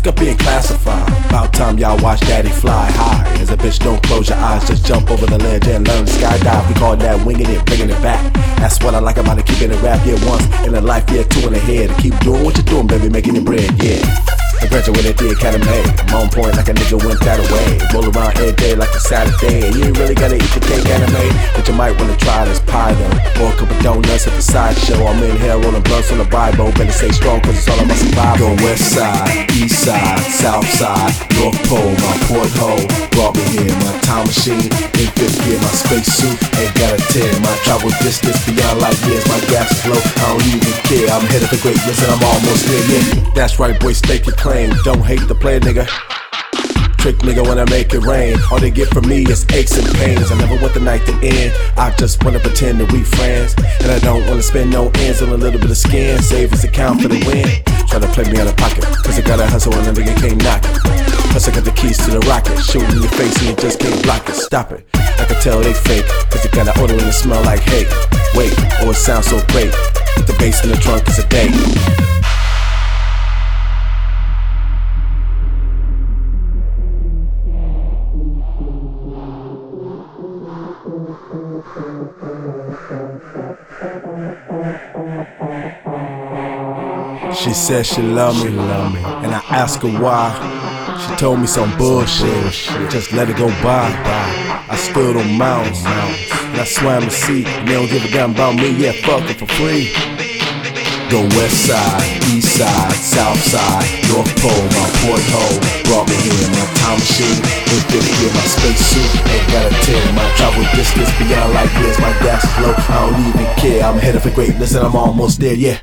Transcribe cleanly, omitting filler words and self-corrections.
sick of being classified. About time y'all watch daddy fly high. As a bitch, don't close your eyes, just jump over the ledge and learn to skydive. We call that winging it, bringing it back. That's what I like about it, keeping it rap, yeah, once in a life, yeah, two in the head. Keep doing what you're doing, baby, making it bread, yeah. I graduated the academy, I'm on point like a nigga went that away. Roll around every day like a Saturday. You ain't really gotta eat your cake anime, but you might wanna try this pie though, or a couple donuts at the sideshow. I'm in here rolling blunts on the Bible, better stay strong cause it's all about survival. Go west side, east side, south side, north pole, my porthole brought me here. My time machine in fifth gear, my space suit ain't got a 10. My travel distance beyond light years, my gas is low, I don't even care. I'm headed for greatness and I'm almost there, yeah. That's right, boy, stake your claim. Don't hate the play, nigga. Trick nigga when I make it rain. All they get from me is aches and pains. I never want the night to end, I just wanna pretend that we friends. And I don't wanna spend no ends on a little bit of skin. Save his account for the win. Try to play me out of pocket, cause I gotta hustle and a nigga can't knock it. Plus I got the keys to the rocket. Shooting in your face and you just can't block it. Stop it, I can tell they fake, cause they got an odor and it smell like hate. Wait, oh it sounds so great. Put the bass in the trunk, it's a date. She said she love me, and I asked her why. She told me some bullshit, just let it go by. I stood on mountains, and I swam the sea. And they don't give a damn about me, yeah, fuck it for free. Go west side, east side, south side, north pole, my porthole brought me here. My time machine in fifth gear, my space suit ain't got a 10. My travel distance beyond light years, my gas is low, I don't even care. I'm headed for greatness and I'm almost there, yeah.